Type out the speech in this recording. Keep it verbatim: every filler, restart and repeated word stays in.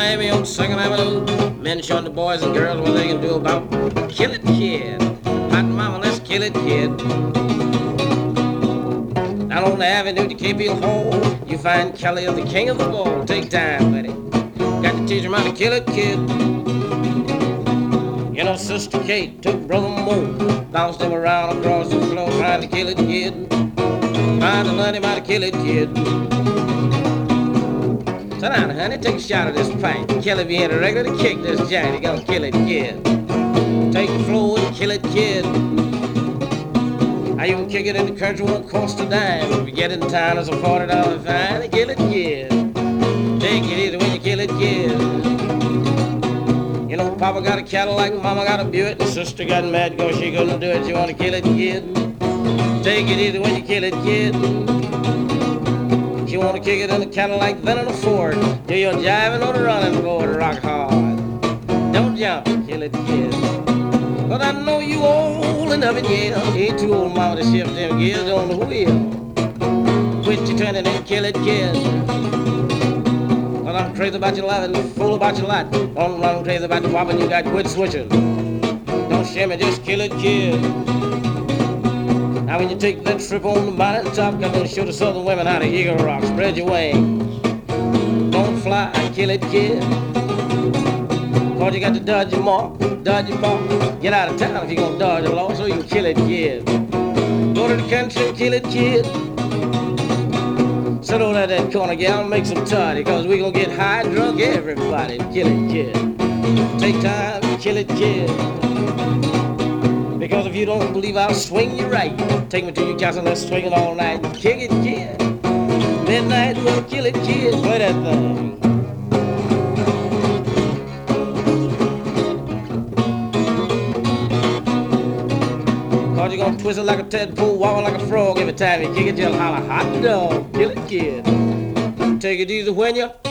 Miami on Second Avenue. Men showing the boys and girls what they can do about Kill It Kid. Hot mama, let's kill it, kid. Down on the avenue to Cape Hill Hall, you find Kelly, the king of the ball. Take time, buddy. Got to teach him how to kill it, kid. You know, Sister Kate took Brother Mo, bounced him around across the floor, trying to kill it, kid. Trying to learn him how to kill it, kid. Sit down, honey, take a shot of this pint. Kelly be in a regular to kick this giant. He gonna kill it, kid. Take the floor and kill it, kid. How you can kick it in the country won't cost a dime. If you get in town, it's a forty dollar fine. Kill it, kid. Take it easy when you kill it, kid. You know, Papa got a Cadillac, Mama got a Buick, and Sister got mad because she couldn't do it. You wanna kill it, kid? Take it easy when you kill it, kid. You wanna kick it in a Cadillac, then in a Ford. Do your jiving or the running board, rock hard. Don't jump, kill it, kid. But I know you old enough and yeah, ain't too old, mama, to shift them gears on the wheel. Quit your turning and kill it, kid. Well, I'm crazy about your life and fool about your lot. Don't run crazy about the whopping you got, quit switching. Don't shame it, just kill it, kid. Now when you take that trip on the mountain top, I'm gonna show the southern women how to eagle rock. Spread your wings. Don't fly, kill it, kid. Cause you got to dodge your mark, dodge your mark. Get out of town if you're gonna dodge the law so you can kill it, kid. Go to the country and kill it, kid. Sit over at that corner, gal, and make some toddy, cause we gonna get high and drunk everybody. Kill it, kid. Take time, kill it, kid. Because if you don't believe I'll swing you right, take me to your castle, let's swing it all night. Kick it, kid. Midnight, we'll kill it, kid. Play that thing. Cause you're gonna twist it like a tadpole, walk like a frog every time you kick it, you'll holler, hot dog, kill it, kid. Take it easy when you